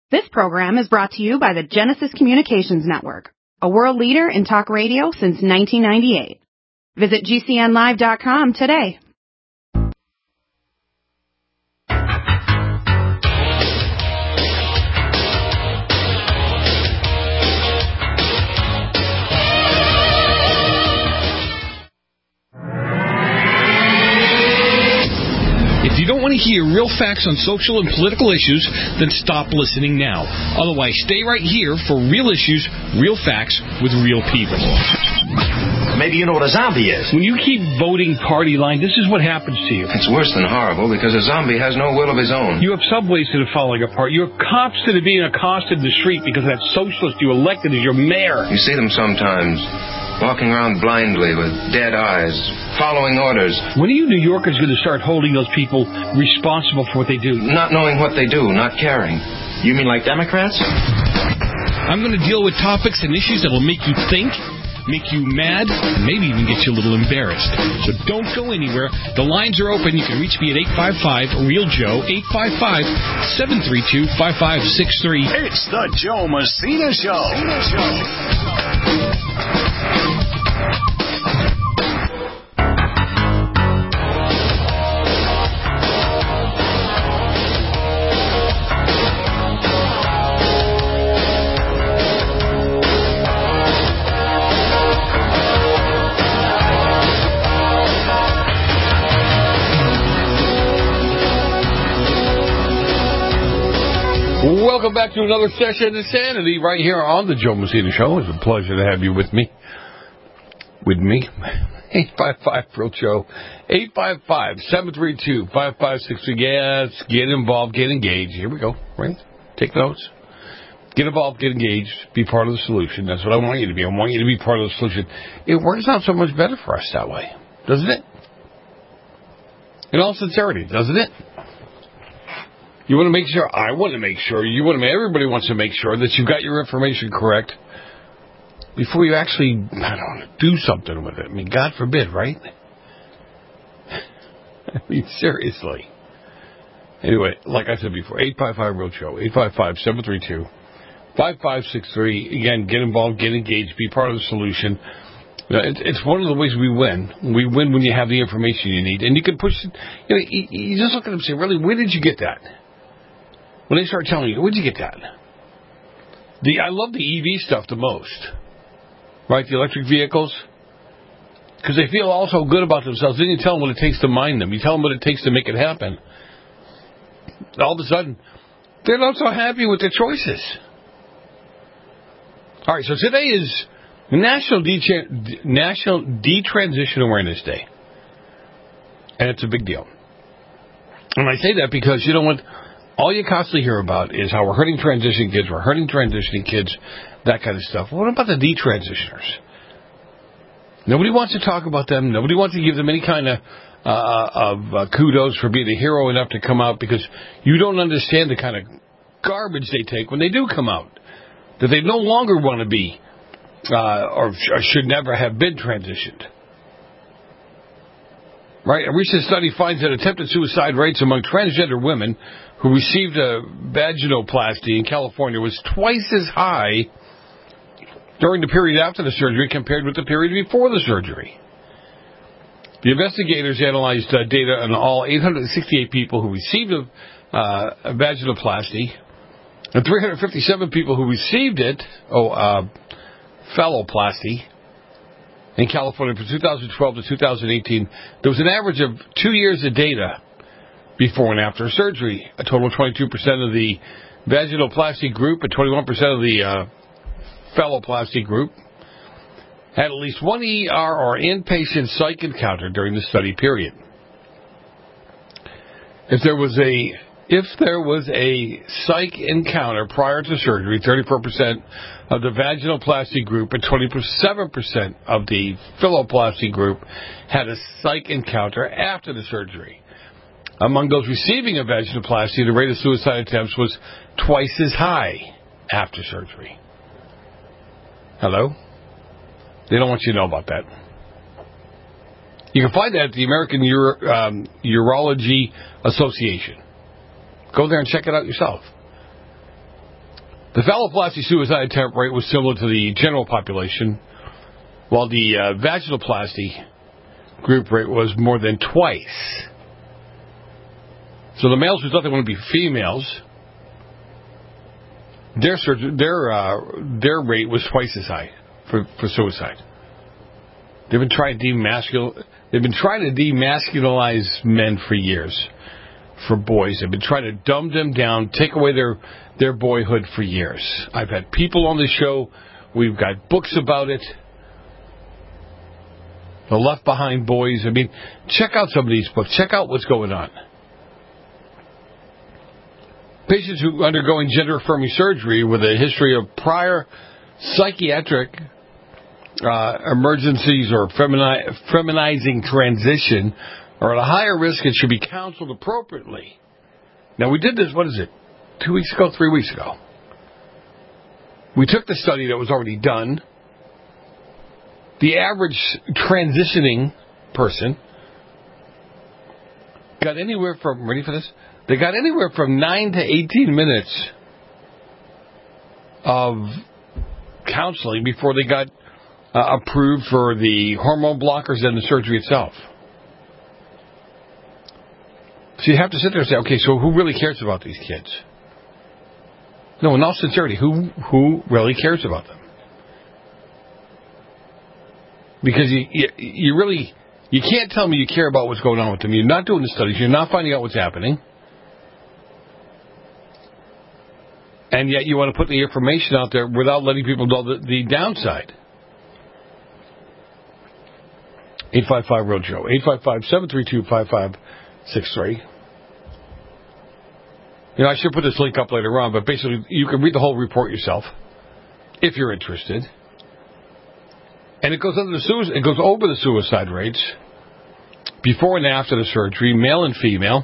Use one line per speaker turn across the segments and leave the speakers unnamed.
This program is brought to you by the Genesis Communications Network, a world leader in talk radio since 1998. Visit GCNlive.com today.
If you don't want to hear real facts on social and political issues, then stop listening now. Otherwise, stay right here for real issues, real facts, with real people.
Maybe you know what a zombie is.
When you keep voting party line, this is what happens to you.
It's worse than horrible because a zombie has no will of his own.
You have subways that are falling apart. You have cops that are being accosted in the street because that socialist you elected as your mayor.
You see them sometimes, walking around blindly with dead eyes, following orders.
When are you New Yorkers going to start holding those people responsible for what they do?
Not knowing what they do, not caring. You mean like Democrats?
I'm going to deal with topics and issues that will make you think, make you mad, and maybe even get you a little embarrassed. So don't go anywhere. The lines are open. You can reach me at 855-REAL-JOE, 855-732-5563.
It's the Joe Messina Show.
Welcome back to another session of Insanity right here on the Joe Messina Show. It's a pleasure to have you with me. 855-REAL-JOE, 855-732-5563. Yes, get involved, get engaged. Here we go. Right? Take notes. Get involved, get engaged, be part of the solution. That's what I want you to be. I want you to be part of the solution. It works out so much better for us that way, doesn't it? In all sincerity, doesn't it? You want to make sure, I want to make sure, everybody wants to make sure that you've got your information correct before you actually, do something with it. I mean, God forbid, right? I mean, seriously. Anyway, like I said before, 855-REAL-JOE, 855-732-5563. Again, get involved, get engaged, be part of the solution. It's one of the ways we win. We win when you have the information you need. And you can push it. You just look at them and say, really, where did you get that? When they start telling you, where'd you get that? I love the EV stuff the most. Right, the electric vehicles. Because they feel all so good about themselves. Then you tell them what it takes to mine them. You tell them what it takes to make it happen. All of a sudden, they're not so happy with their choices. All right, so today is National Detransition Awareness Day. And it's a big deal. And I say that because, you know what? All you constantly hear about is how we're hurting transitioning kids, that kind of stuff. What about the detransitioners? Nobody wants to talk about them. Nobody wants to give them any kind of kudos for being a hero enough to come out because you don't understand the kind of garbage they take when they do come out. That they no longer want to be or should never have been transitioned. Right? A recent study finds that attempted suicide rates among transgender women who received a vaginoplasty in California was twice as high during the period after the surgery compared with the period before the surgery. The investigators analyzed data on all 868 people who received a vaginoplasty and 357 people who received phalloplasty in California from 2012 to 2018. There was an average of 2 years of data before and after surgery. A total of 22% of the vaginoplasty group and 21% of the phalloplasty group had at least one ER or inpatient psych encounter during the study period. If there was a psych encounter prior to surgery, 34% of the vaginoplasty group and 27% of the phalloplasty group had a psych encounter after the surgery. Among those receiving a vaginoplasty, the rate of suicide attempts was twice as high after surgery. Hello? They don't want you to know about that. You can find that at the American Urology Association. Go there and check it out yourself. The phalloplasty suicide attempt rate was similar to the general population, while the vaginoplasty group rate was more than twice. So the males who thought they wanted to be females, their rate was twice as high for suicide. They've been trying to demasculinize men for years. For boys, they've been trying to dumb them down, take away their boyhood for years. I've had people on the show. We've got books about it. The Left Behind Boys. I mean, check out some of these books. Check out what's going on. Patients who are undergoing gender-affirming surgery with a history of prior psychiatric emergencies or feminizing transition are at a higher risk and should be counseled appropriately. Now, we did this, 2 weeks ago, 3 weeks ago. We took the study that was already done. The average transitioning person got anywhere from, ready for this? They got anywhere from 9 to 18 minutes of counseling before they got approved for the hormone blockers and the surgery itself. So you have to sit there and say, okay, so who really cares about these kids? No, in all sincerity, who really cares about them? Because you can't tell me you care about what's going on with them. You're not doing the studies. You're not finding out what's happening. And yet you want to put the information out there without letting people know the downside. 855-REAL-JOE. 855-732-5563. I should put this link up later on, but basically you can read the whole report yourself if you're interested. And it goes over the suicide rates before and after the surgery, male and female.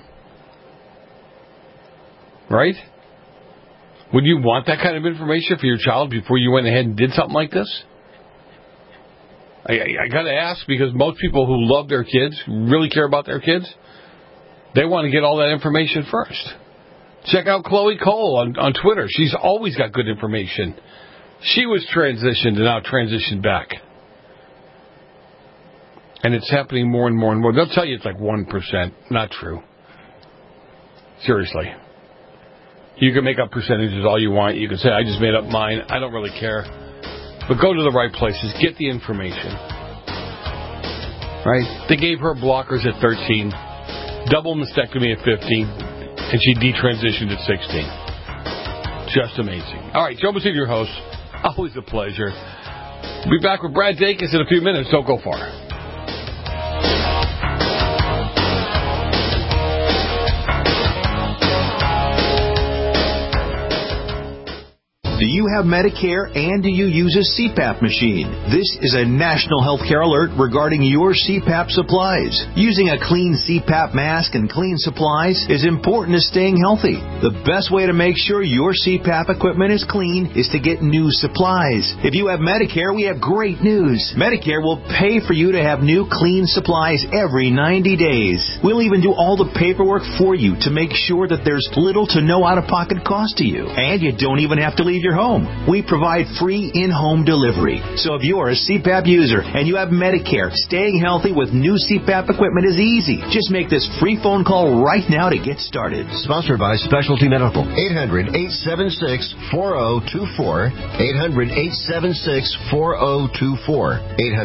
Right? Would you want that kind of information for your child before you went ahead and did something like this? I got to ask, because most people who love their kids, really care about their kids, they want to get all that information first. Check out Chloe Cole on Twitter. She's always got good information. She was transitioned and now transitioned back. And it's happening more and more and more. They'll tell you it's like 1%. Not true. Seriously. You can make up percentages all you want. You can say, I just made up mine. I don't really care. But go to the right places. Get the information. Right? They gave her blockers at 13, double mastectomy at 15, and she detransitioned at 16. Just amazing. All right, Joe Messina, your host. Always a pleasure. We'll be back with Brad Dacus in a few minutes. Don't go far.
Do you have Medicare and do you use a CPAP machine? This is a national healthcare alert regarding your CPAP supplies. Using a clean CPAP mask and clean supplies is important to staying healthy. The best way to make sure your CPAP equipment is clean is to get new supplies. If you have Medicare, we have great news. Medicare will pay for you to have new clean supplies every 90 days. We'll even do all the paperwork for you to make sure that there's little to no out-of-pocket cost to you. And you don't even have to leave your home. We provide free in-home delivery. So if you're a CPAP user and you have Medicare, staying healthy with new CPAP equipment is easy. Just make this free phone call right now to get started.
Sponsored by Specialty Medical. 800-876-4024. 800-876-4024.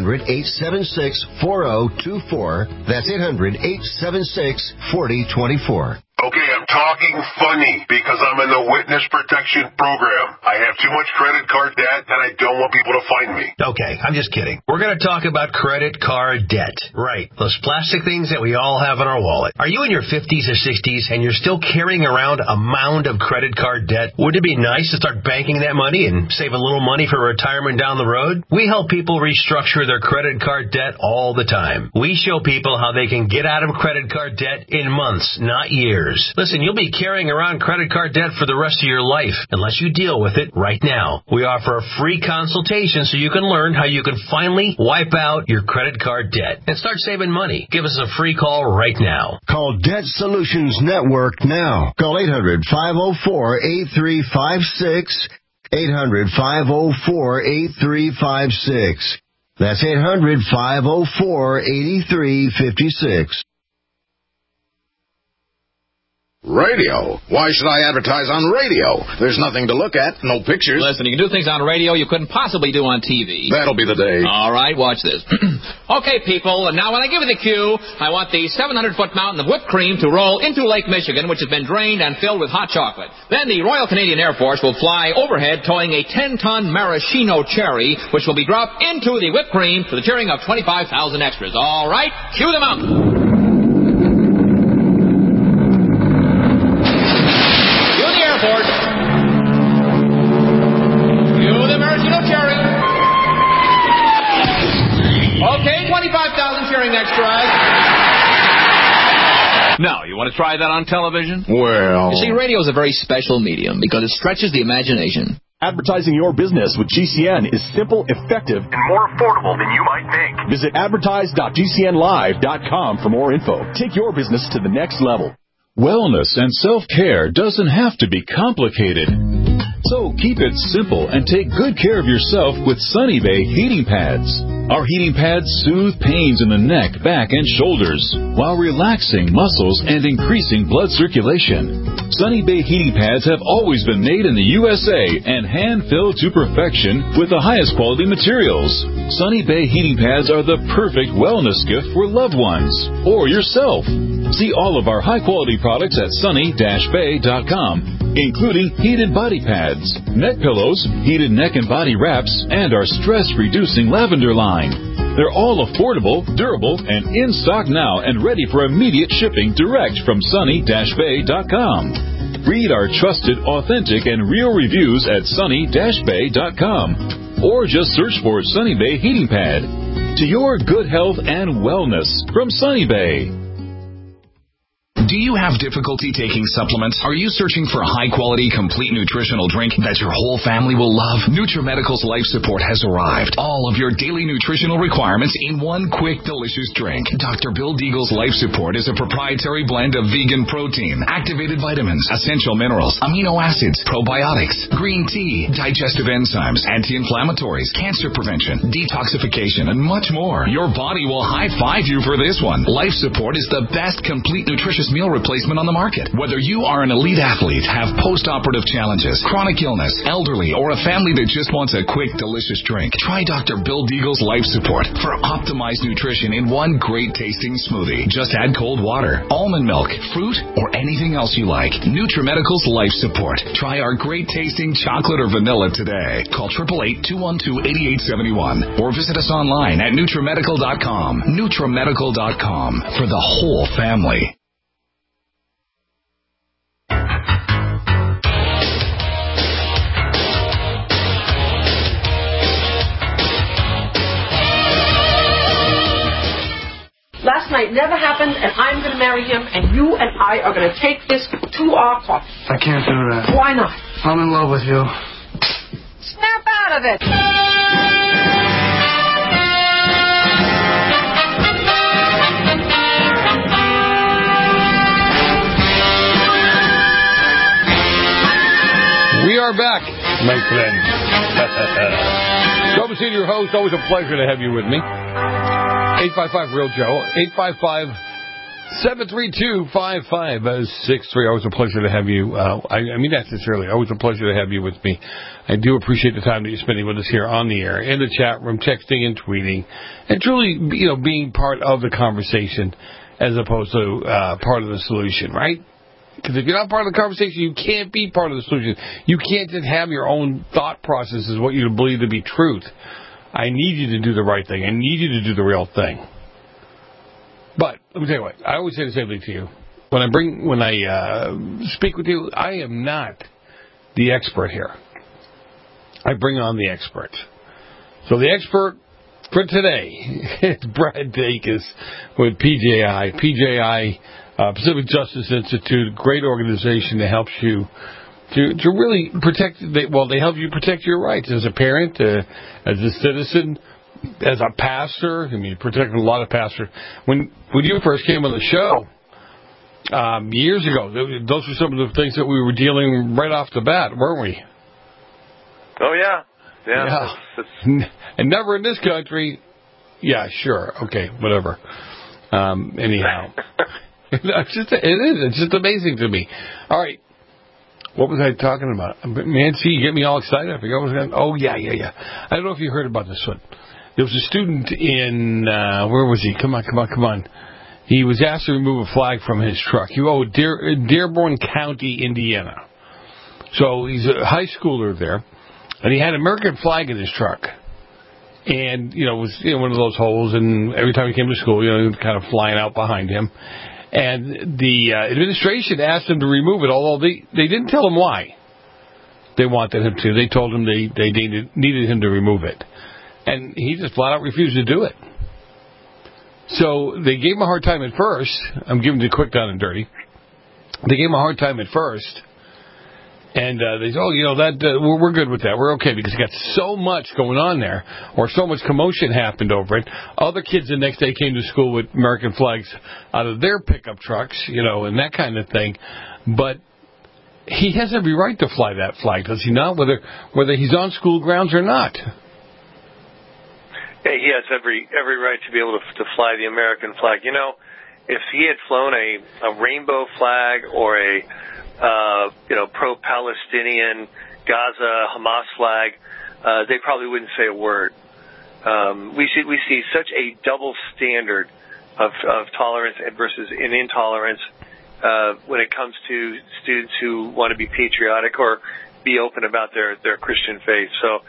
800-876-4024. That's 800-876-4024.
Okay, I'm talking funny because I'm in the witness protection program. I have too much credit card debt and I don't want people to find me.
Okay, I'm just kidding. We're going to talk about credit card debt. Right, those plastic things that we all have in our wallet. Are you in your 50s or 60s and you're still carrying around a mound of credit card debt? Wouldn't it be nice to start banking that money and save a little money for retirement down the road? We help people restructure their credit card debt all the time. We show people how they can get out of credit card debt in months, not years. Listen, you'll be carrying around credit card debt for the rest of your life unless you deal with it right now. We offer a free consultation so you can learn how you can finally wipe out your credit card debt and start saving money. Give us a free call right now.
Call Debt Solutions Network now. Call 800-504-8356. 800-504-8356. That's 800-504-8356.
Radio? Why should I advertise on radio? There's nothing to look at, no pictures.
Listen, you can do things on radio you couldn't possibly do on TV.
That'll be the day.
All right, watch this. Okay, people, now when I give you the cue, I want the 700-foot mountain of whipped cream to roll into Lake Michigan, which has been drained and filled with hot chocolate. Then the Royal Canadian Air Force will fly overhead towing a 10-ton maraschino cherry, which will be dropped into the whipped cream to the cheering of 25,000 extras. All right, cue the mountain. Okay, 25,000 cheering extras. Now, you want to try that on television?
Well...
You see, radio is a very special medium because it stretches the imagination.
Advertising your business with GCN is simple, effective, and more affordable than you might think. Visit advertise.gcnlive.com for more info. Take your business to the next level.
Wellness and self-care doesn't have to be complicated. So keep it simple and take good care of yourself with Sunny Bay heating pads. Our heating pads soothe pains in the neck, back, and shoulders while relaxing muscles and increasing blood circulation. Sunny Bay heating pads have always been made in the USA and hand-filled to perfection with the highest quality materials. Sunny Bay heating pads are the perfect wellness gift for loved ones or yourself. See all of our high-quality products at sunny-bay.com. Including heated body pads, neck pillows, heated neck and body wraps, and our stress-reducing lavender line. They're all affordable, durable, and in stock now and ready for immediate shipping direct from sunny-bay.com. Read our trusted, authentic, and real reviews at sunny-bay.com. Or just search for Sunny Bay Heating Pad. To your good health and wellness from Sunny Bay.
Do you have difficulty taking supplements? Are you searching for a high-quality, complete nutritional drink that your whole family will love? NutriMedical's Life Support has arrived. All of your daily nutritional requirements in one quick, delicious drink. Dr. Bill Deagle's Life Support is a proprietary blend of vegan protein, activated vitamins, essential minerals, amino acids, probiotics, green tea, digestive enzymes, anti-inflammatories, cancer prevention, detoxification, and much more. Your body will high-five you for this one. Life Support is the best complete nutritious meal replacement on the market. Whether you are an elite athlete, have post-operative challenges, chronic illness, elderly, or a family that just wants a quick, delicious drink, try Dr. Bill Deagle's Life Support for optimized nutrition in one great-tasting smoothie. Just add cold water, almond milk, fruit, or anything else you like. NutriMedical's Life Support. Try our great-tasting chocolate or vanilla today. Call 888-212-8871 or visit us online at NutriMedical.com. NutriMedical.com for the whole family.
Last night never happened, and I'm going to marry him, and you and I are going to take this to our coffin.
I can't do that.
Why not?
I'm in love with you.
Snap out of it!
We are back, my friend. Joe Messina, your host. Always a pleasure to have you with me. 855-REAL-JOE. 855-732-5563. Always a pleasure to have you. I mean that sincerely. Always a pleasure to have you with me. I do appreciate the time that you're spending with us here on the air, in the chat room, texting and tweeting, and truly, being part of the conversation as opposed to part of the solution, right? Because if you're not part of the conversation, you can't be part of the solution. You can't just have your own thought processes, what you believe to be truth. I need you to do the right thing. I need you to do the real thing. But let me tell you what. I always say the same thing to you. When I speak with you, I am not the expert here. I bring on the expert. So the expert for today is Brad Dacus with PJI. PJI, Pacific Justice Institute, great organization that helps you to really protect. They help you protect your rights as a parent, as a citizen, as a pastor. I mean, protecting a lot of pastors. When you first came on the show years ago, those were some of the things that we were dealing right off the bat, weren't we?
Oh, yeah.
Yeah. And never in this country. Yeah, sure. Okay, whatever. Anyhow. It's just amazing to me. All right. What was I talking about? Man, see, you get me all excited. I forgot what I was going to... Oh, yeah. I don't know if you heard about this one. There was a student in... where was he? Come on. He was asked to remove a flag from his truck. Dearborn County, Indiana. So he's a high schooler there, and he had an American flag in his truck. And, it was one of those holes, and every time he came to school, it was kind of flying out behind him. And the administration asked him to remove it, although they didn't tell him why they wanted him to. They told him they needed him to remove it. And he just flat out refused to do it. So they gave him a hard time at first. I'm giving you the quick down and dirty. They gave him a hard time at first. And they said, we're good with that. We're okay because he got so much going on there, or so much commotion happened over it. Other kids the next day came to school with American flags out of their pickup trucks, and that kind of thing. But he has every right to fly that flag, does he not? Whether he's on school grounds or not.
Yeah, he has every right to be able to fly the American flag. If he had flown a rainbow flag or a pro-Palestinian Gaza Hamas flag, they probably wouldn't say a word. We see such a double standard of tolerance versus an intolerance when it comes to students who want to be patriotic or be open about their Christian faith. So,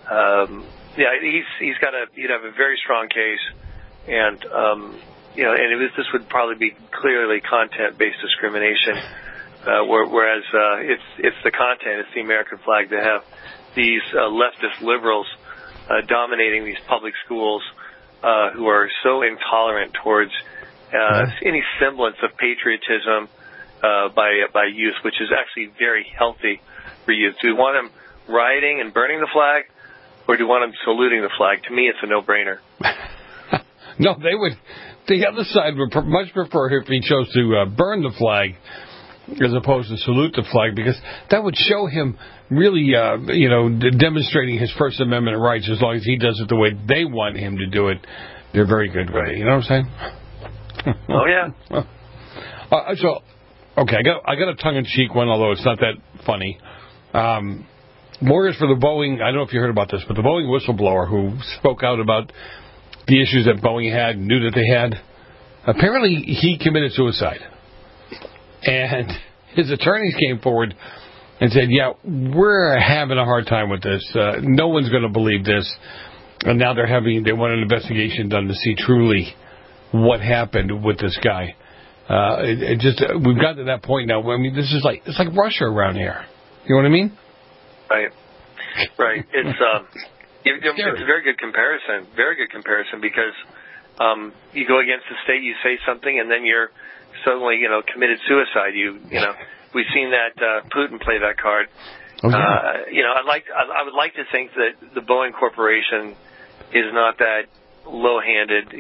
he'd have a very strong case, and this would probably be clearly content-based discrimination. Whereas it's the content, it's the American flag that have these leftist liberals dominating these public schools who are so intolerant towards any semblance of patriotism by youth, which is actually very healthy for youth. Do we want them rioting and burning the flag, or do we want them saluting the flag? To me, it's a no-brainer.
No, they would. The other side would much prefer if he chose to burn the flag as opposed to salute the flag, because that would show him really, demonstrating his First Amendment rights. As long as he does it the way they want him to do it, they're very good with it. You know what I'm saying?
Oh, yeah.
Okay, I got a tongue-in-cheek one, although it's not that funny. More is for the Boeing. I don't know if you heard about this, but the Boeing whistleblower who spoke out about the issues that Boeing had, knew that they had. Apparently, he committed suicide. And his attorneys came forward and said, we're having a hard time with this. No one's going to believe this. And now they want an investigation done to see truly what happened with this guy. We've gotten to that point now. I mean, it's like Russia around here. You know what I mean?
Right. It's a very good comparison because you go against the state, you say something, and then you're suddenly, committed suicide. We've seen that Putin play that card.
Oh, yeah.
I would like to think that the Boeing Corporation is not that low-handed,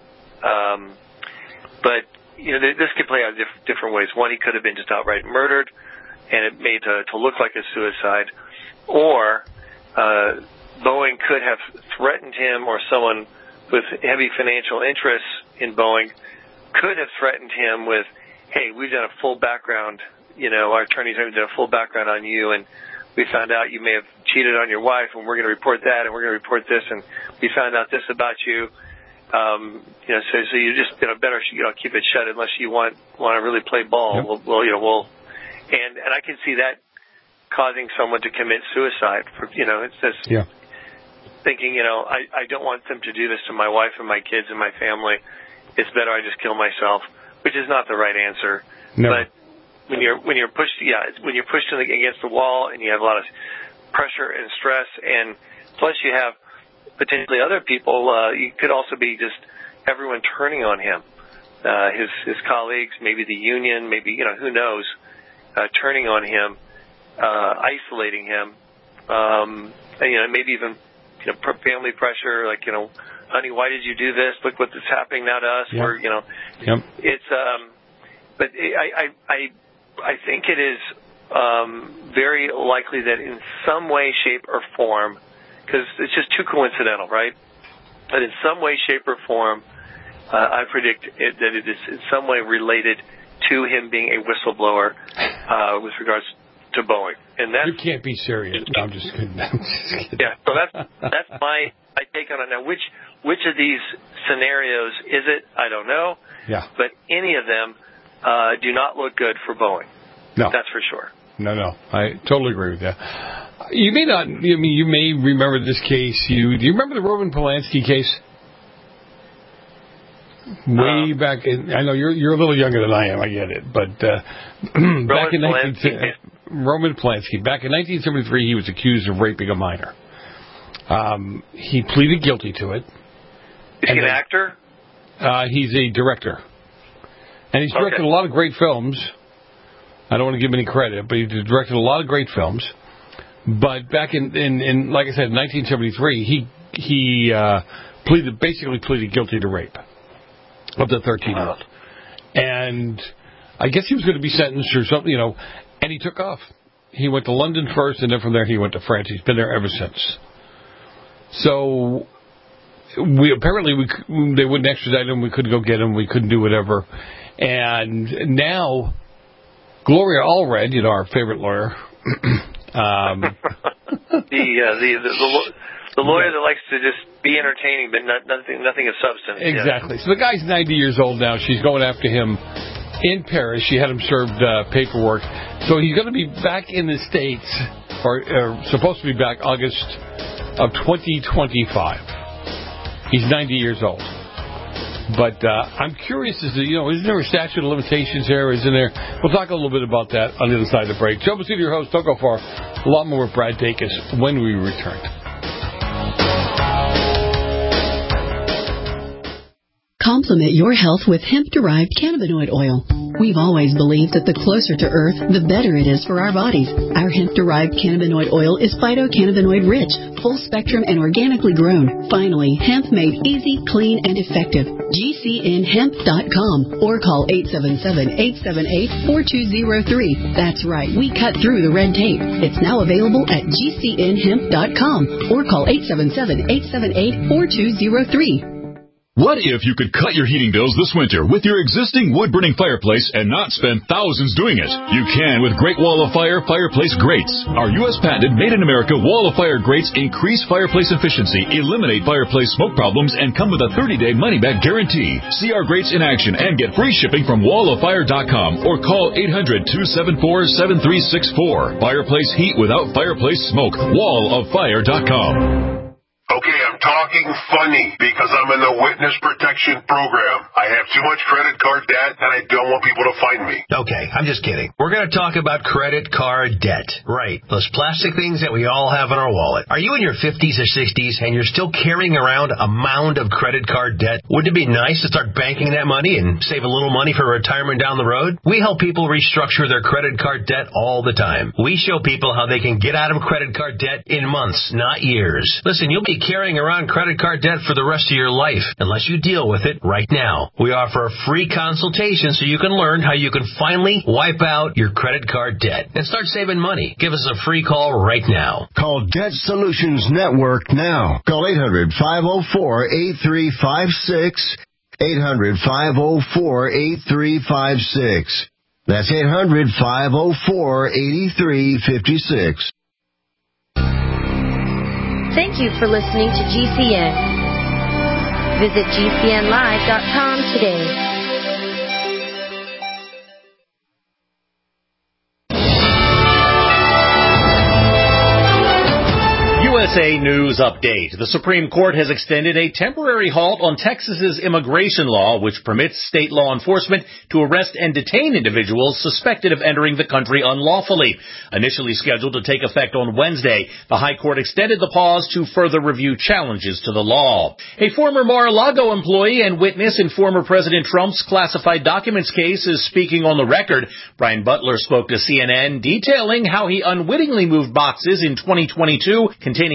but this could play out different ways. One, he could have been just outright murdered, and it made to look like a suicide, or Boeing could have threatened him, or someone with heavy financial interests in Boeing could have threatened him with, hey, we've done a full background, our attorneys have done a full background on you, and we found out you may have cheated on your wife, and we're going to report that, and we're going to report this, and we found out this about you. So you just better keep it shut unless you want to really play ball.
Yep.
And I can see that causing someone to commit suicide. It's just thinking, I don't want them to do this to my wife and my kids and my family. It's better I just kill myself, which is not the right answer.
No.
But when you're pushed against the wall and you have a lot of pressure and stress, and plus you have potentially other people, you could also be just everyone turning on him, his colleagues, maybe the union, maybe who knows, turning on him, isolating him, and maybe even family pressure, like honey, why did you do this? Look what's happening now to us. Or it's but I think it is very likely that in some way, shape, or form, because it's just too coincidental, right? But in some way, shape, or form, I predict that it is in some way related to him being a whistleblower with regards to Boeing. And that's,
you can't be serious. No, I'm just kidding.
Yeah, so that's my take on it. Now, which of these scenarios is it? I don't know.
Yeah.
But any of them do not look good for Boeing.
No.
That's for sure.
No. I totally agree with that. You may not. You may remember this case. Do you remember the Roman Polanski case? Way back in, I know you're a little younger than I am. I get it, but back in Roman Polanski, back in 1973, he was accused of raping a minor. He pleaded guilty to it.
Is he an actor?
He's a director, and he's directed a lot of great films. I don't want to give him any credit, but he directed a lot of great films. But back in like I said, 1973, he basically pleaded guilty to rape of the 13-year-old. And I guess he was going to be sentenced or something, and he took off. He went to London first, and then from there he went to France. He's been there ever since. So they wouldn't extradite him. We couldn't go get him. We couldn't do whatever. And now Gloria Allred, our favorite lawyer,
the lawyer that likes to just be entertaining, but nothing of substance.
Exactly. Yeah. So the guy's 90 years old now. She's going after him in Paris. She had him served paperwork. So he's going to be back in the States, or supposed to be back August of 2025. He's 90 years old. But I'm curious as to, isn't there a statute of limitations here? Isn't there? We'll talk a little bit about that on the other side of the break. Joe Messina, your host. Don't go far. A lot more with Brad Dacus when we return.
Complement your health with hemp-derived cannabinoid oil. We've always believed that the closer to Earth, the better it is for our bodies. Our hemp-derived cannabinoid oil is phytocannabinoid-rich, full-spectrum, and organically grown. Finally, hemp made easy, clean, and effective. GCNhemp.com or call 877-878-4203. That's right, we cut through the red tape. It's now available at GCNhemp.com or call 877-878-4203.
What if you could cut your heating bills this winter with your existing wood-burning fireplace and not spend thousands doing it? You can with Great Wall of Fire fireplace grates. Our U.S. patented made-in-America Wall of Fire grates increase fireplace efficiency, eliminate fireplace smoke problems, and come with a 30-day money-back guarantee. See our grates in action and get free shipping from walloffire.com or call 800-274-7364. Fireplace heat without fireplace smoke. walloffire.com.
Okay, I'm talking funny because I'm in the witness protection program. I have too much credit card debt and I don't want people to find me.
Okay, I'm just kidding. We're going to talk about credit card debt. Right. Those plastic things that we all have in our wallet. Are you in your 50s or 60s and you're still carrying around a mound of credit card debt? Wouldn't it be nice to start banking that money and save a little money for retirement down the road? We help people restructure their credit card debt all the time. We show people how they can get out of credit card debt in months, not years. Listen, you'll be carrying around credit card debt for the rest of your life unless you deal with it right now. We offer a free consultation so you can learn how you can finally wipe out your credit card debt and start saving money. Give us a free call right now.
Call Debt Solutions Network now. Call 800-504-8356. 800-504-8356. That's 800-504-8356.
Thank you for listening to GCN. Visit GCNlive.com today.
USA News Update. The Supreme Court has extended a temporary halt on Texas's immigration law, which permits state law enforcement to arrest and detain individuals suspected of entering the country unlawfully. Initially scheduled to take effect on Wednesday, the High Court extended the pause to further review challenges to the law. A former Mar-a-Lago employee and witness in former President Trump's classified documents case is speaking on the record. Brian Butler spoke to CNN detailing how he unwittingly moved boxes in 2022 containing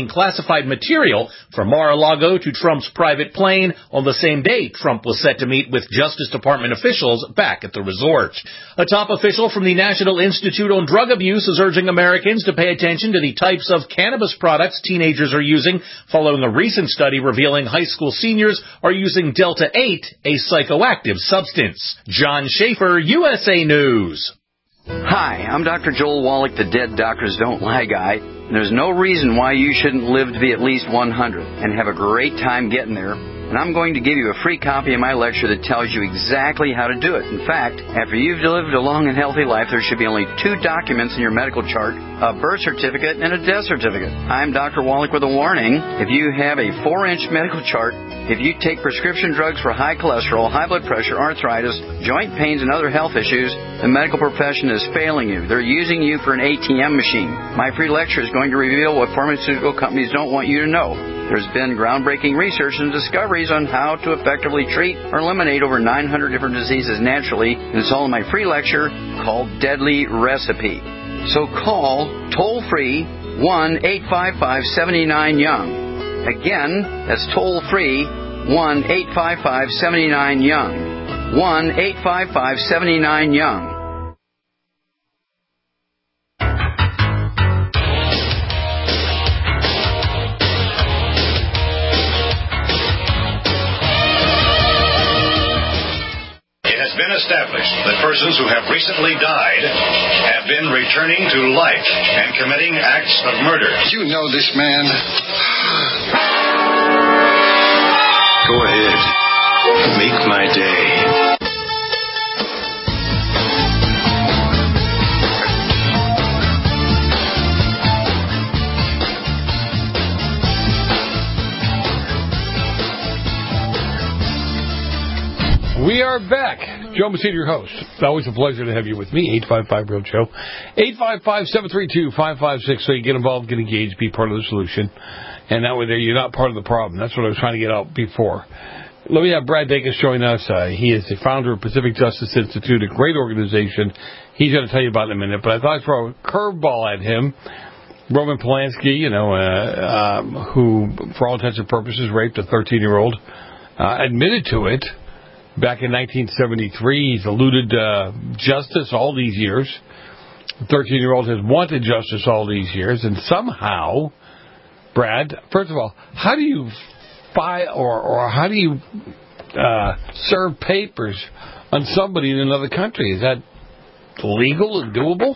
containing classified material from Mar-a-Lago to Trump's private plane on the same day Trump was set to meet with Justice Department officials back at the resort. A top official from the National Institute on Drug Abuse is urging Americans to pay attention to the types of cannabis products teenagers are using following a recent study revealing high school seniors are using Delta-8, a psychoactive substance. John Schaefer, USA News.
Hi, I'm Dr. Joel Wallach, the Dead Doctors Don't Lie guy. There's no reason why you shouldn't live to be at least 100 and have a great time getting there. And I'm going to give you a free copy of my lecture that tells you exactly how to do it. In fact, after you've lived a long and healthy life, there should be only 2 documents in your medical chart, a birth certificate and a death certificate. I'm Dr. Wallach with a warning. If you have a 4-inch medical chart, if you take prescription drugs for high cholesterol, high blood pressure, arthritis, joint pains, and other health issues, the medical profession is failing you. They're using you for an ATM machine. My free lecture is going to reveal what pharmaceutical companies don't want you to know. There's been groundbreaking research and discoveries on how to effectively treat or eliminate over 900 different diseases naturally, and it's all in my free lecture called Deadly Recipe. So call toll-free 1-855-79-YOUNG. Again, that's toll-free 1-855-79-YOUNG. 1-855-79-YOUNG.
Been established that persons who have recently died have been returning to life and committing acts of murder.
You know this man.
Go ahead. Make my day.
We are back. Joe Messina, your host. Always a pleasure to have you with me. 855-REAL-JOE. 855-732-5563. So you get involved, get engaged, be part of the solution. And that way there, you're not part of the problem. That's what I was trying to get out before. Let me have Brad Dacus join us. He is the founder of Pacific Justice Institute, a great organization. He's going to tell you about it in a minute. But I thought I'd throw a curveball at him. Roman Polanski, who, for all intents and purposes, raped a 13-year-old, admitted to it. Back in 1973, he's eluded justice all these years. The 13-year-old has wanted justice all these years, and somehow, Brad, first of all, how do you file or how do you serve papers on somebody in another country? Is that legal and doable?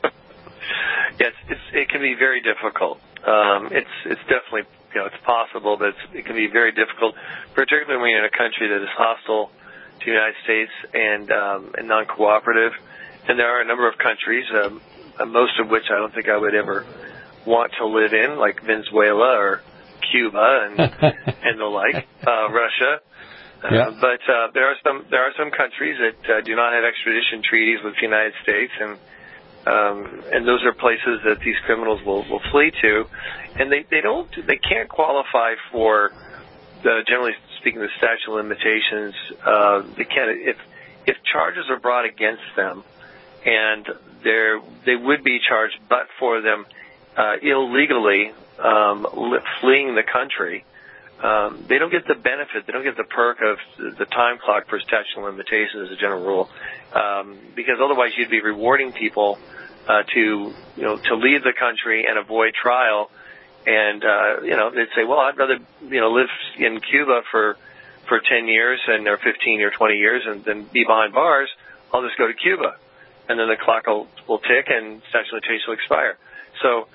Yes, it can be very difficult. It's definitely, it's possible, but it can be very difficult, particularly when you're in a country that is hostile to the United States and non-cooperative. And there are a number of countries, most of which I don't think I would ever want to live in, like Venezuela or Cuba and and the like, Russia. But there are some countries that do not have extradition treaties with the United States, and those are places that these criminals will flee to, and they can't qualify for generally speaking the statute of limitations. They can't if charges are brought against them, and they would be charged, but for them illegally fleeing the country. They don't get the benefit, they don't get the perk of the time clock for statute of limitations as a general rule, because otherwise you'd be rewarding people to leave the country and avoid trial, and they'd say, well, I'd rather live in Cuba for 10 years and or 15 or 20 years and then be behind bars. I'll just go to Cuba, and then the clock will tick and statute of limitations will expire. So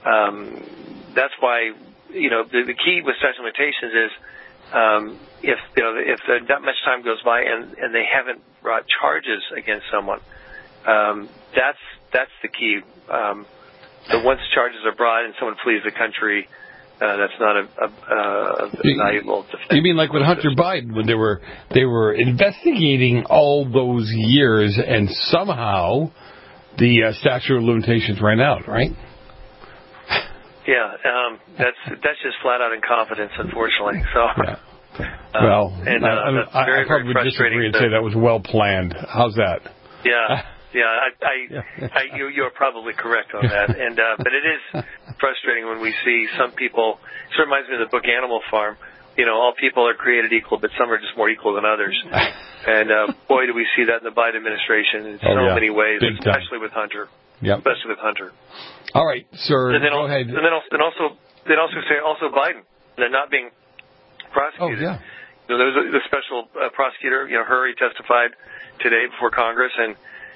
that's why. The key with statute of limitations is if that much time goes by and they haven't brought charges against someone, that's the key. So once charges are brought and someone flees the country, that's not a valuable defense.
You mean like with Hunter Biden, when they were investigating all those years and somehow the statute of limitations ran out, right?
Yeah, that's just flat out incompetence, unfortunately. So,
I probably would disagree and say that was well planned. How's that?
Yeah, You are probably correct on that, and but it is frustrating when we see some people. It reminds me of the book Animal Farm. All people are created equal, but some are just more equal than others. And boy, do we see that in the Biden administration in so many ways, especially with Hunter.
Yep.
Especially with Hunter.
All right, sir.
And then
go ahead.
And then also say Biden. They're not being prosecuted.
Oh, yeah.
There was the special prosecutor, Hurry, testified today before Congress, and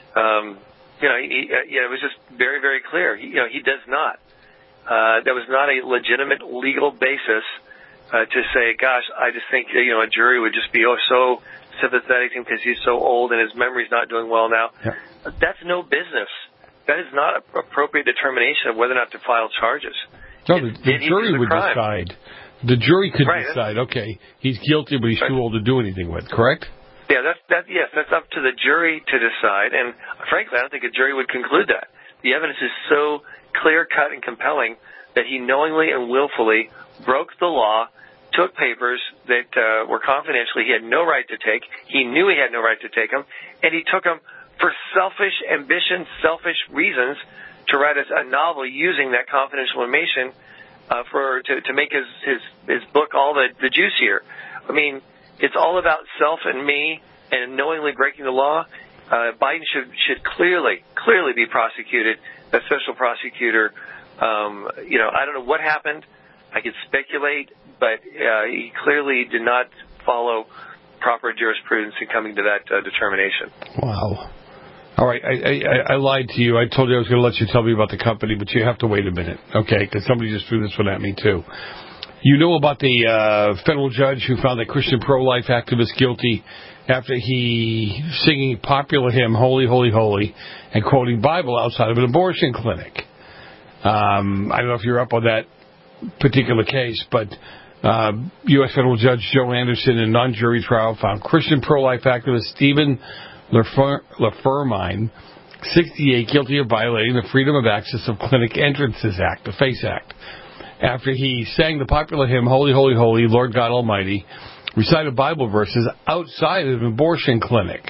it was just very, very clear. He does not. There was not a legitimate legal basis to say, gosh, I just think a jury would just be so sympathetic to him because he's so old and his memory's not doing well now.
Yeah.
That's no business. That is not an appropriate determination of whether or not to file charges.
No, the jury would decide. The jury could decide, okay, he's guilty, but he's too old to do anything with, correct?
Yeah, that's up to the jury to decide. And frankly, I don't think a jury would conclude that. The evidence is so clear-cut and compelling that he knowingly and willfully broke the law, took papers that were confidential he had no right to take. He knew he had no right to take them, and he took them for selfish ambition, selfish reasons to write a novel using that confidential information to make his book all the juicier. I mean, it's all about self and me and knowingly breaking the law. Biden should clearly be prosecuted. A special prosecutor. I don't know what happened. I could speculate, but he clearly did not follow proper jurisprudence in coming to that determination.
Wow. All right, I lied to you. I told you I was going to let you tell me about the company, but you have to wait a minute, okay? Because somebody just threw this one at me, too. You know about the federal judge who found that Christian pro-life activist guilty after he singing popular hymn, Holy, Holy, Holy, and quoting Bible outside of an abortion clinic. I don't know if you're up on that particular case, but U.S. federal judge Joe Anderson in a non-jury trial found Christian pro-life activist Stephen LaFermine, 68, guilty of violating the Freedom of Access of Clinic Entrances Act, the FACE Act, after he sang the popular hymn, Holy, Holy, Holy, Lord God Almighty, recited Bible verses outside of an abortion clinic.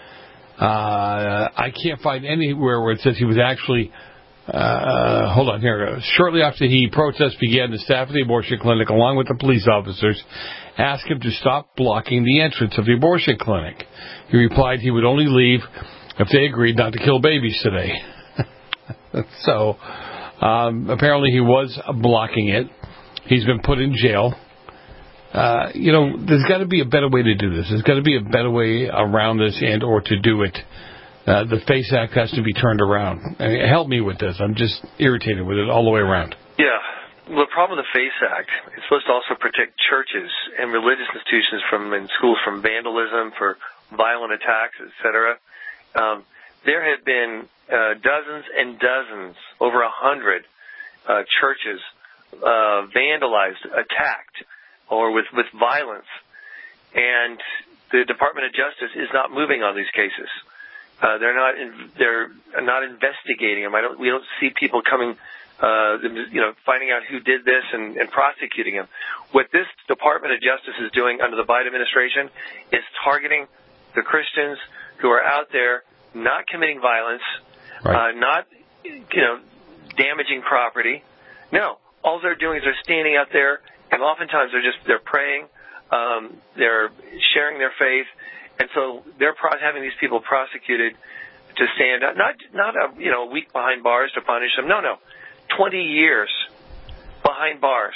I can't find anywhere where it says he was actually... hold on, here it goes. Shortly after the protest began, the staff of the abortion clinic, along with the police officers, asked him to stop blocking the entrance of the abortion clinic. He replied he would only leave if they agreed not to kill babies today. So, apparently he was blocking it. He's been put in jail. There's got to be a better way to do this. There's got to be a better way around this and or to do it. The FACE Act has to be turned around. Help me with this. I'm just irritated with it all the way around.
Yeah. Well, the problem with the FACE Act, it's supposed to also protect churches and religious institutions and schools from vandalism, for violent attacks, etc. There have been dozens and dozens, over 100 churches vandalized, attacked, or with violence. And the Department of Justice is not moving on these cases. They're not investigating them. We don't see people coming, finding out who did this and prosecuting them. What this Department of Justice is doing under the Biden administration is targeting the Christians who are out there not committing violence, not damaging property. No, all they're doing is they're standing out there, and oftentimes they're praying, they're sharing their faith. And so they're having these people prosecuted to stand up, not a week behind bars to punish them. No, 20 years behind bars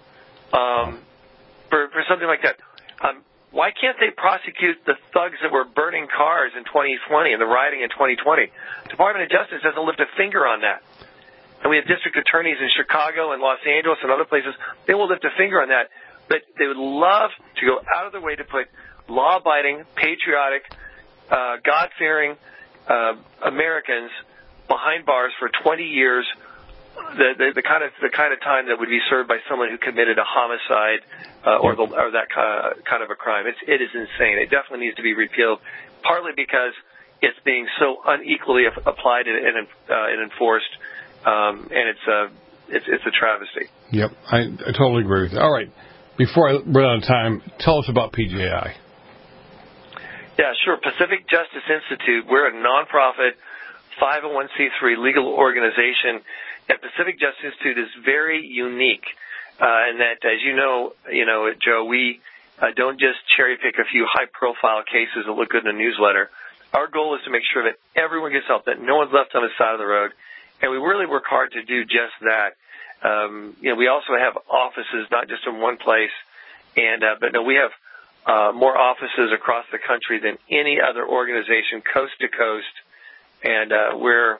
for something like that. Why can't they prosecute the thugs that were burning cars in 2020 and the rioting in 2020? The Department of Justice doesn't lift a finger on that. And we have district attorneys in Chicago and Los Angeles and other places. They will lift a finger on that. But they would love to go out of their way to put law-abiding, patriotic, God-fearing Americans behind bars for 20 years, the kind of time that would be served by someone who committed a homicide or that kind of a crime. It is insane. It definitely needs to be repealed, partly because it's being so unequally applied and enforced, and it's a travesty.
Yep, I totally agree with you. All right, before I run out of time, tell us about PJI.
Yeah, sure. Pacific Justice Institute, we're a nonprofit 501c3 legal organization. And Pacific Justice Institute is very unique in that, as you know, Joe, we don't just cherry pick a few high-profile cases that look good in a newsletter. Our goal is to make sure that everyone gets help, that no one's left on the side of the road, and we really work hard to do just that. We also have offices, not just in one place, but we have more offices across the country than any other organization, coast to coast, and we're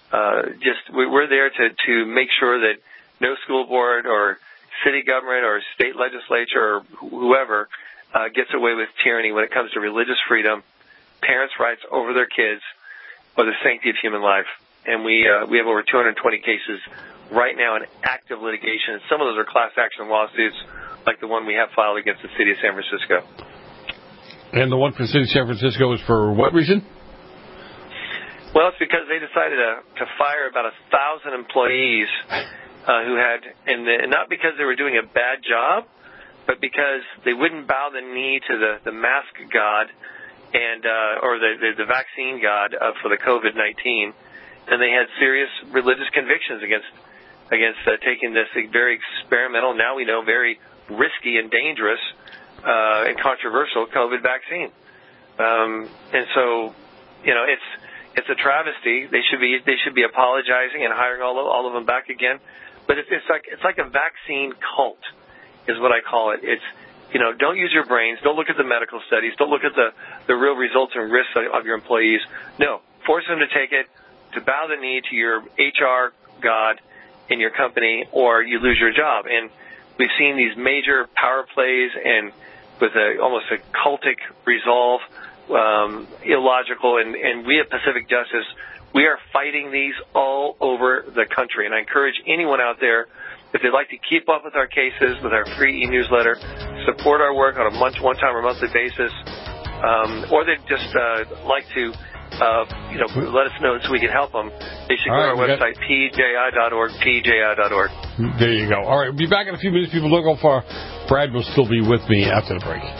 there to make sure that no school board or city government or state legislature or whoever gets away with tyranny when it comes to religious freedom, parents' rights over their kids, or the sanctity of human life. And we have over 220 cases right now in active litigation, and some of those are class action lawsuits, like the one we have filed against the city of San Francisco.
And the one for the city of San Francisco is for what reason?
Well, it's because they decided to fire about 1,000 employees who had, and not because they were doing a bad job, but because they wouldn't bow the knee to the mask god and or the vaccine god for the COVID-19, and they had serious religious convictions against taking this very experimental, now we know very risky and dangerous and controversial COVID vaccine. And so, it's a travesty. They should be apologizing and hiring all of them back again. But it's like a vaccine cult, is what I call it. It's don't use your brains. Don't look at the medical studies. Don't look at the real results and risks of your employees. No, force them to take it, to bow the knee to your HR god in your company, or you lose your job. And we've seen these major power plays and with almost a cultic resolve, illogical. And we at Pacific Justice, we are fighting these all over the country. And I encourage anyone out there, if they'd like to keep up with our cases, with our free e-newsletter, support our work on a one-time or monthly basis, or they'd just like to, let us know so we can help them, they should go to our website, pji.org, pji.org.
There you go. All right, we'll be back in a few minutes. People, don't go far. Brad will still be with me after the break.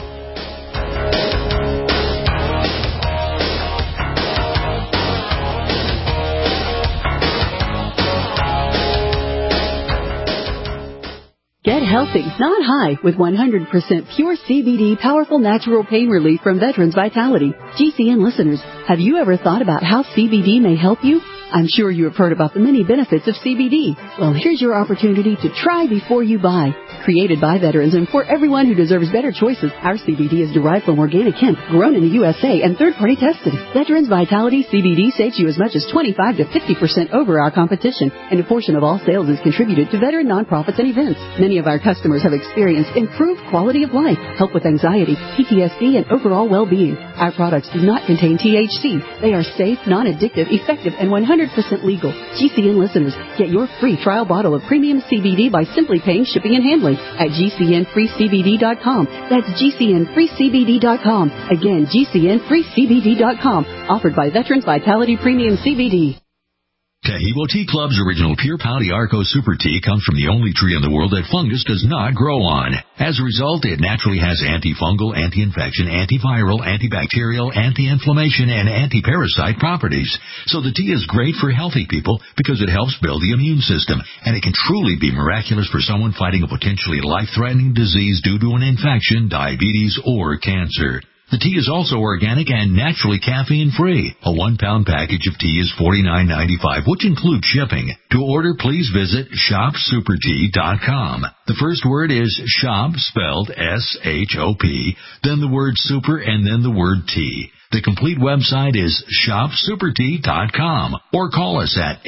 Get healthy, not high, with 100% pure CBD powerful natural pain relief from Veterans Vitality. GCN listeners, have you ever thought about how CBD may help you? I'm sure you have heard about the many benefits of CBD. Well, here's your opportunity to try before you buy. Created by veterans and for everyone who deserves better choices, our CBD is derived from organic hemp, grown in the USA, and third-party tested. Veterans Vitality CBD saves you as much as 25 to 50% over our competition, and a portion of all sales is contributed to veteran nonprofits and events. Many of our customers have experienced improved quality of life, help with anxiety, PTSD, and overall well-being. Our products do not contain THC. They are safe, non-addictive, effective, and 100% legal. GCN listeners, get your free trial bottle of premium CBD by simply paying shipping and handling at GCNFreeCBD.com. That's GCNFreeCBD.com. Again, GCNFreeCBD.com. Offered by Veterans Vitality Premium CBD.
Taheebo Tea Club's original Pure Pouty Arco Super Tea comes from the only tree in the world that fungus does not grow on. As a result, it naturally has antifungal, anti-infection, antiviral, antibacterial, anti-inflammation, and anti-parasite properties. So the tea is great for healthy people because it helps build the immune system, and it can truly be miraculous for someone fighting a potentially life-threatening disease due to an infection, diabetes, or cancer. The tea is also organic and naturally caffeine-free. A 1-pound package of tea is $49.95, which includes shipping. To order, please visit shopsupertea.com. The first word is shop, spelled S-H-O-P, then the word super, and then the word tea. The complete website is shopsupertea.com, or call us at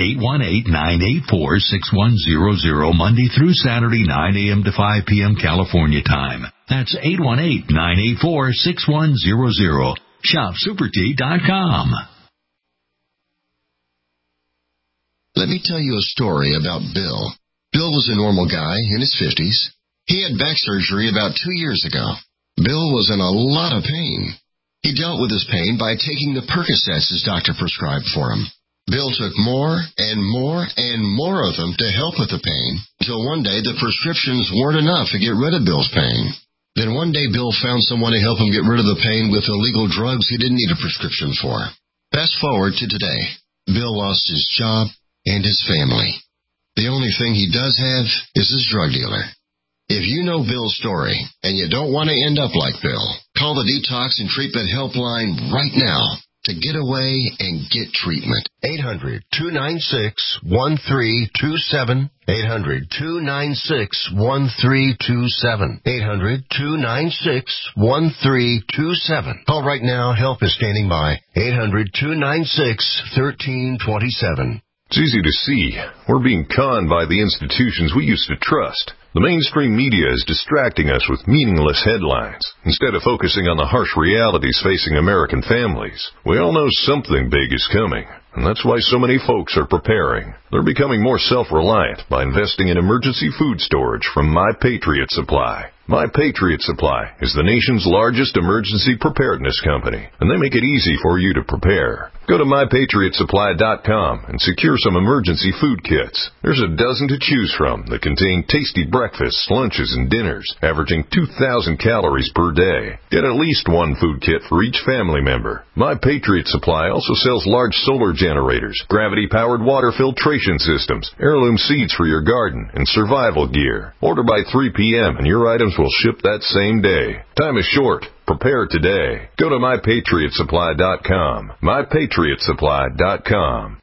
818-984-6100 Monday through Saturday, 9 a.m. to 5 p.m. California time. That's 818-984-6100. Shopsupertea.com.
Let me tell you a story about Bill. Bill was a normal guy in his 50s. He had back surgery about 2 years ago. Bill was in a lot of pain. He dealt with his pain by taking the Percocets his doctor prescribed for him. Bill took more and more and more of them to help with the pain, until one day the prescriptions weren't enough to get rid of Bill's pain. Then one day Bill found someone to help him get rid of the pain with illegal drugs he didn't need a prescription for. Fast forward to today. Bill lost his job and his family. The only thing he does have is his drug dealer. If you know Bill's story and you don't want to end up like Bill, call the Detox and Treatment Helpline right now to get away and get treatment.
800-296-1327. 800-296-1327. 800-296-1327. Call right now. Help is standing by. 800-296-1327.
It's easy to see. We're being conned by the institutions we used to trust. The mainstream media is distracting us with meaningless headlines instead of focusing on the harsh realities facing American families. We all know something big is coming, and that's why so many folks are preparing. They're becoming more self-reliant by investing in emergency food storage from My Patriot Supply. My Patriot Supply is the nation's largest emergency preparedness company, and they make it easy for you to prepare. Go to MyPatriotSupply.com and secure some emergency food kits. There's a dozen to choose from that contain tasty breakfasts, lunches, and dinners, averaging 2,000 calories per day. Get at least one food kit for each family member. My Patriot Supply also sells large solar generators, gravity-powered water filtration systems, heirloom seeds for your garden, and survival gear. Order by 3 p.m. and your items will ship that same day. Time is short. Prepare today. Go to MyPatriotSupply.com. MyPatriotSupply.com.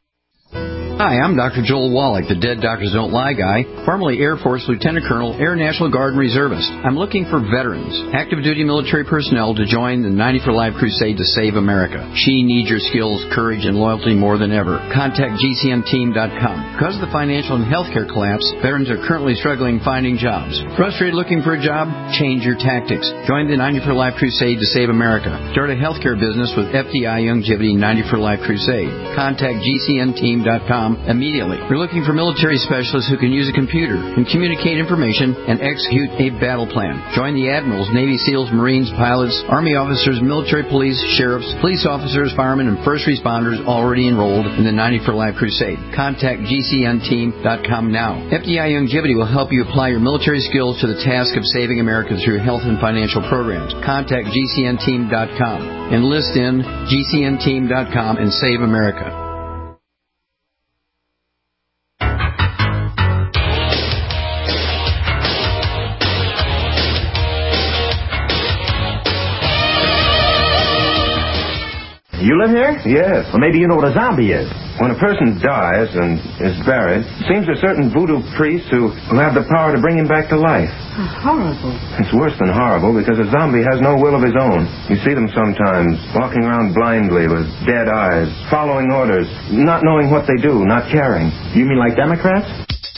Hi, I'm Dr. Joel Wallach, the Dead Doctors Don't Lie guy, formerly Air Force Lieutenant Colonel, Air National Guard and Reservist. I'm looking for veterans, active duty military personnel to join the 90 for Life crusade to save America. She needs your skills, courage, and loyalty more than ever. Contact GCNteam.com. Because of the financial and healthcare collapse, veterans are currently struggling finding jobs. Frustrated looking for a job? Change your tactics. Join the 90 for Life crusade to save America. Start a healthcare business with FDI Youngevity 90 for Life crusade. Contact GCNteam.com immediately. We're looking for military specialists who can use a computer and communicate information and execute a battle plan. Join the admirals, Navy SEALs, Marines, pilots, Army officers, military police, sheriffs, police officers, firemen, and first responders already enrolled in the 90 for Life crusade. Contact GCNteam.com now. FDI Youngevity will help you apply your military skills to the task of saving America through health and financial programs. Contact GCNteam.com. Enlist in GCNteam.com and save America.
You live here? Yes. Well, maybe you know what a zombie is. When a person dies and is buried, it seems there are certain voodoo priests who have the power to bring him back to life.
Horrible.
It's worse than horrible because a zombie has no will of his own. You see them sometimes walking around blindly with dead eyes, following orders, not knowing what they do, not caring. You mean like Democrats?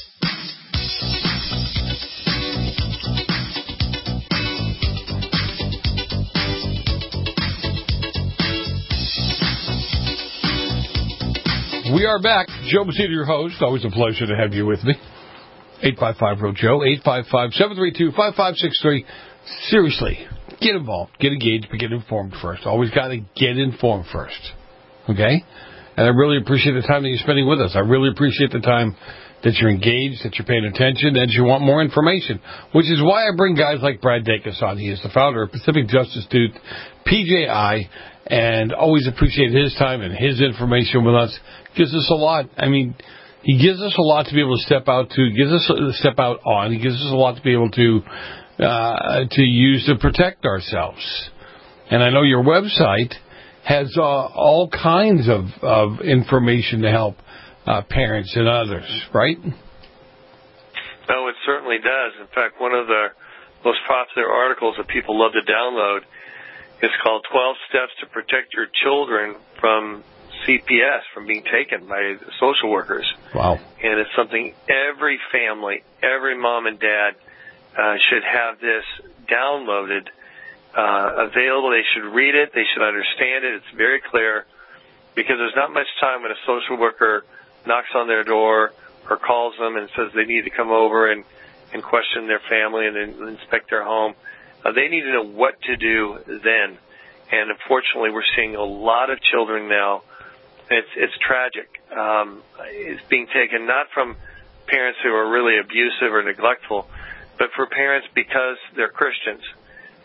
We are back. Joe Messina, your host. Always a pleasure to have you with me. 855-ROJOE, 855-732-5563. Seriously, get involved, get engaged, but get informed first. Always got to get informed first. Okay? And I really appreciate the time that you're spending with us. I really appreciate the time that you're engaged, that you're paying attention, that you want more information, which is why I bring guys like Brad Dacus on. He is the founder of Pacific Justice Institute, PJI, and always appreciate his time and his information with us. Gives us a lot. I mean, he gives us a lot to be able to step out to, gives us a step out on. He gives us a lot to be able to use to protect ourselves. And I know your website has all kinds of information to help parents and others, right?
No, it certainly does. In fact, one of the most popular articles that people love to download is called 12 Steps to Protect Your Children from CPS, from being taken by social workers.
Wow.
And it's something every family, every mom and dad should have this downloaded, available. They should read it. They should understand it. It's very clear, because there's not much time when a social worker knocks on their door or calls them and says they need to come over and question their family and inspect their home. They need to know what to do then. And unfortunately, we're seeing a lot of children now. It's tragic. It's being taken not from parents who are really abusive or neglectful, but for parents because they're Christians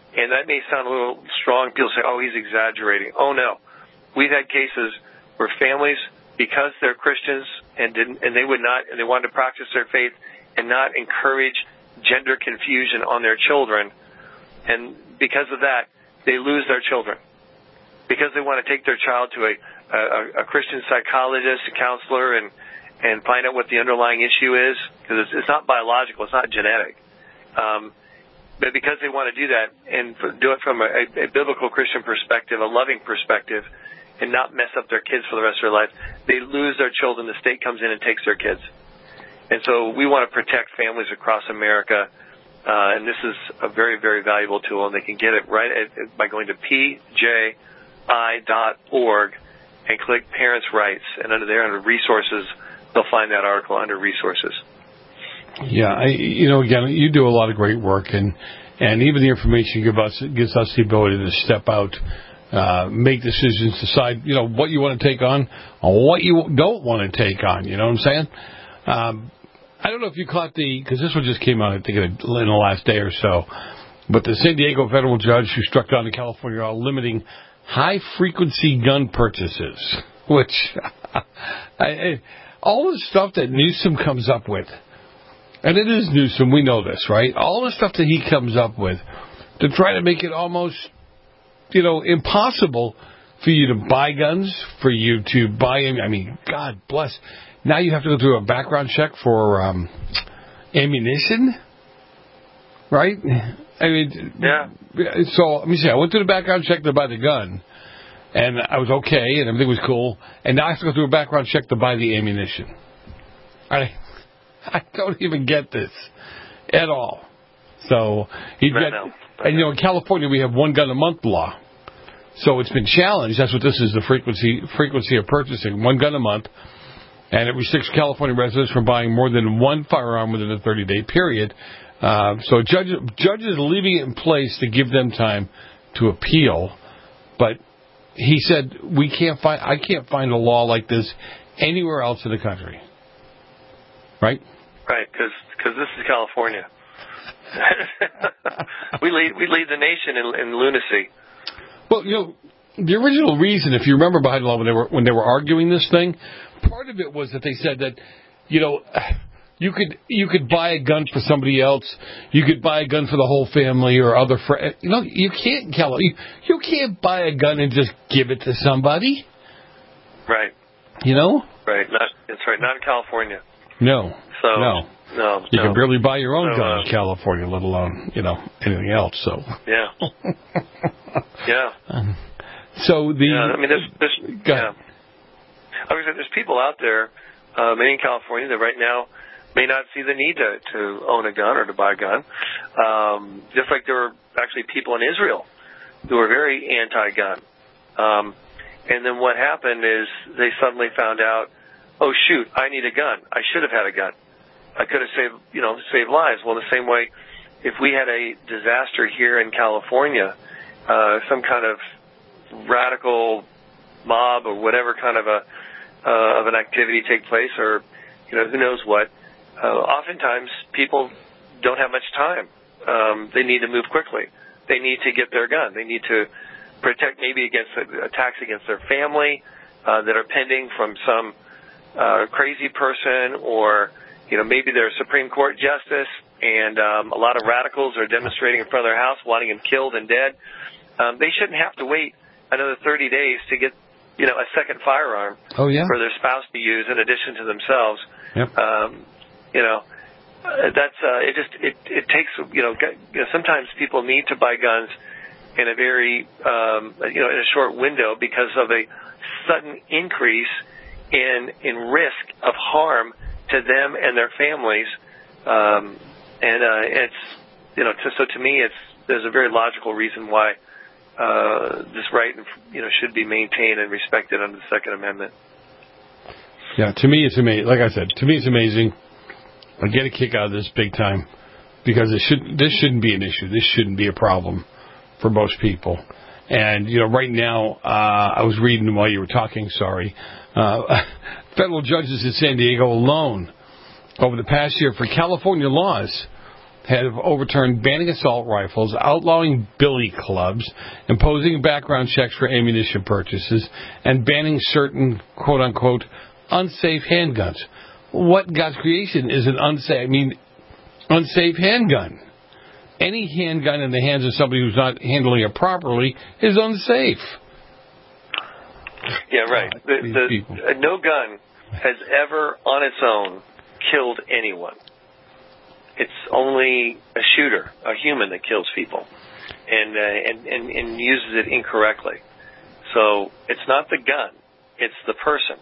And that may sound a little strong. People say, oh, he's exaggerating. Oh, no. We've had cases where families, because they're Christians and they wanted to practice their faith and not encourage gender confusion on their children, and because of that, they lose their children. Because they want to take their child to a Christian psychologist, a counselor, and find out what the underlying issue is, because it's not biological, it's not genetic. But because they want to do that and do it from a biblical Christian perspective, a loving perspective, and not mess up their kids for the rest of their life, they lose their children. The state comes in and takes their kids. And so we want to protect families across America, and this is a very, very valuable tool, and they can get it right by going to pji.org and click Parents' Rights, and under resources, they'll find that article under resources.
Yeah, again, you do a lot of great work, and even the information you give us gives us the ability to step out, make decisions, decide, what you want to take on or what you don't want to take on. You know what I'm saying? I don't know if you caught because this one just came out, I think, in the last day or so, but the San Diego federal judge who struck down the California law limiting high-frequency gun purchases, which all the stuff that Newsom comes up with, and it is Newsom, we know this, right? All the stuff that he comes up with to try to make it almost, impossible for you to buy guns, for you to buy them. I mean, God bless. Now you have to go through a background check for ammunition, right? I mean,
yeah.
So let me see. I went through the background check to buy the gun, and I was okay, and everything was cool. And now I have to go through a background check to buy the ammunition. I don't even get this at all. So and in California we have one gun a month law, so it's been challenged. That's what this is: the frequency of purchasing, one gun a month, and it restricts California residents from buying more than one firearm within a 30-day period. So judges leaving it in place to give them time to appeal, but he said I can't find a law like this anywhere else in the country. Right?
Right, because this is California. we lead the nation in lunacy.
Well, the original reason, if you remember behind the law when they were arguing this thing, part of it was that they said that, you could buy a gun for somebody else, you could buy a gun for the whole family or other friends. You can't you can't buy a gun and just give it to somebody.
Right.
Right.
That's right. Not in California.
No.
No.
You can barely buy your own gun in California, let alone, anything else. So.
Yeah. Yeah.
So
there's people out there, many in California, that right now may not see the need to own a gun or to buy a gun. Just like there were actually people in Israel who were very anti-gun. And then what happened is they suddenly found out, oh shoot, I need a gun. I should have had a gun. I could have saved lives. Well, the same way, if we had a disaster here in California, some kind of radical mob or whatever kind of an activity take place, or who knows what, oftentimes people don't have much time. They need to move quickly. They need to get their gun. They need to protect maybe against attacks against their family that are pending from some crazy person, or maybe they're a Supreme Court justice and a lot of radicals are demonstrating in front of their house wanting him killed and dead. They shouldn't have to wait another 30 days to get a second firearm for their spouse to use in addition to themselves.
Yep.
That's it takes sometimes people need to buy guns in a very in a short window because of a sudden increase in risk of harm to them and their families, it's so to me there's a very logical reason why this right should be maintained and respected under the Second Amendment.
Yeah, to me it's amazing. Like I said, to me it's amazing. I get a kick out of this big time because this shouldn't be an issue. This shouldn't be a problem for most people. And right now, I was reading while you were talking. Federal judges in San Diego alone over the past year for California laws have overturned banning assault rifles, outlawing billy clubs, imposing background checks for ammunition purchases, and banning certain quote-unquote unsafe handguns. What God's creation is an unsafe handgun? Any handgun in the hands of somebody who's not handling it properly is unsafe.
Yeah, right. No gun has ever, on its own, killed anyone. It's only a shooter, a human, that kills people, and uses it incorrectly. So it's not the gun; it's the person.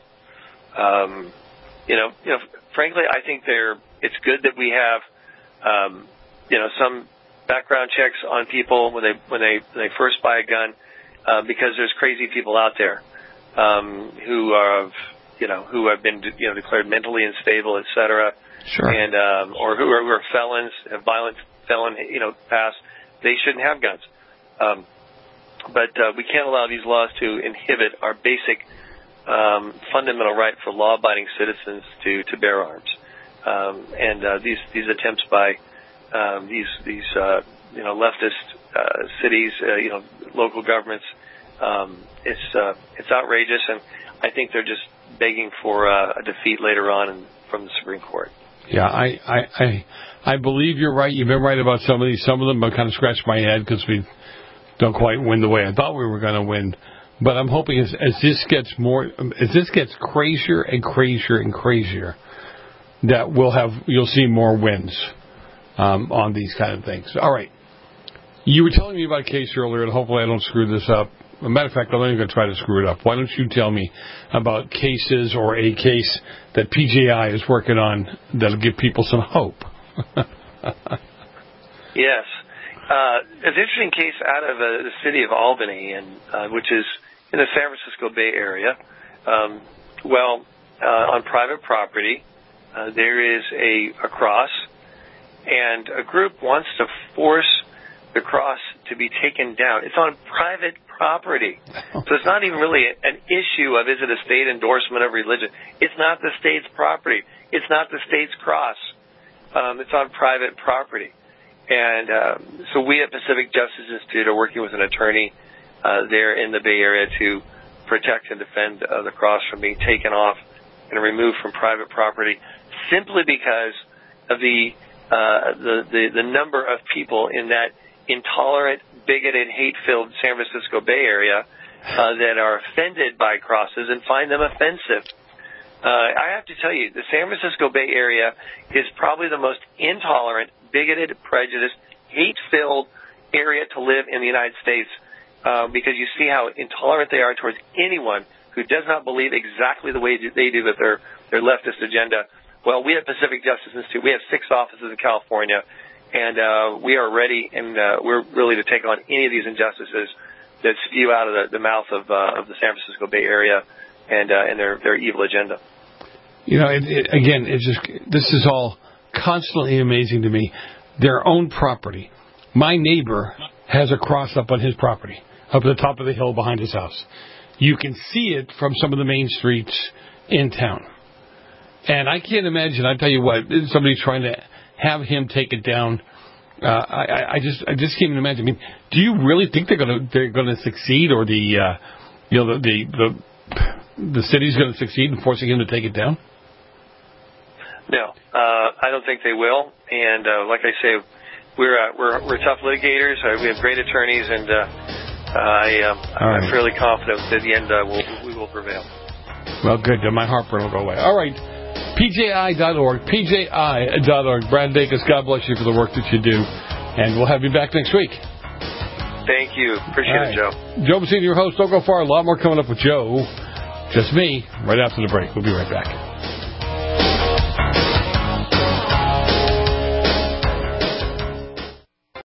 Frankly, I think it's good that we have, some background checks on people when they first buy a gun, because there's crazy people out there who have been declared mentally unstable, etc.
Sure.
And or who are felons, have violent felon past. They shouldn't have guns. But we can't allow these laws to inhibit our basic fundamental right for law-abiding citizens to bear arms. And these attempts by these leftist cities, local governments, it's outrageous, and I think they're just begging for a defeat later on from the Supreme Court.
Yeah, I believe you're right. You've been right about some of these. Some of them have kind of scratched my head because we don't quite win the way I thought we were going to win. But I'm hoping as this gets crazier and crazier and crazier, that you'll see more wins on these kind of things. All right. You were telling me about a case earlier, and hopefully I don't screw this up. As a matter of fact, I'm not even going to try to screw it up. Why don't you tell me about cases or a case that PJI is working on that'll give people some hope?
Yes. It's an interesting case out of the city of Albany, which is in the San Francisco Bay Area. On private property, there is a cross, and a group wants to force the cross to be taken down. It's on private property. So it's not even really an issue of is it a state endorsement of religion. It's not the state's property. It's not the state's cross. It's on private property. And so we at Pacific Justice Institute are working with an attorney there in the Bay Area to protect and defend the cross from being taken off and removed from private property, simply because of the number of people in that intolerant, bigoted, hate-filled San Francisco Bay Area that are offended by crosses and find them offensive. I have to tell you, the San Francisco Bay Area is probably the most intolerant, bigoted, prejudiced, hate-filled area to live in the United States, because you see how intolerant they are towards anyone who does not believe exactly the way they do with their leftist agenda. Well, we at Pacific Justice Institute, we have 6 offices in California, and we are ready, and we're really to take on any of these injustices that spew out of the mouth of the San Francisco Bay Area and their evil agenda. This is all constantly amazing to me. Their own property. My neighbor has a cross up on his property, up at the top of the hill behind his house. You can see it from some of the main streets in town. And I can't imagine, I tell you what, somebody's trying to have him take it down. I just can't even imagine. I mean, do you really think they're going to succeed, or the city's going to succeed in forcing him to take it down? No, I don't think they will. And like I say, we're tough litigators. We have great attorneys, and I'm fairly confident that at the end we will prevail.
Well, good. My heartburn will go away. All right. PJI.org. PJI.org. Brad Dacus, God bless you for the work that you do. And we'll have you back next week.
Thank you. Appreciate it, Joe.
Joe Messina, your host. Don't go far. A lot more coming up with Joe. Just me. Right after the break. We'll be right back.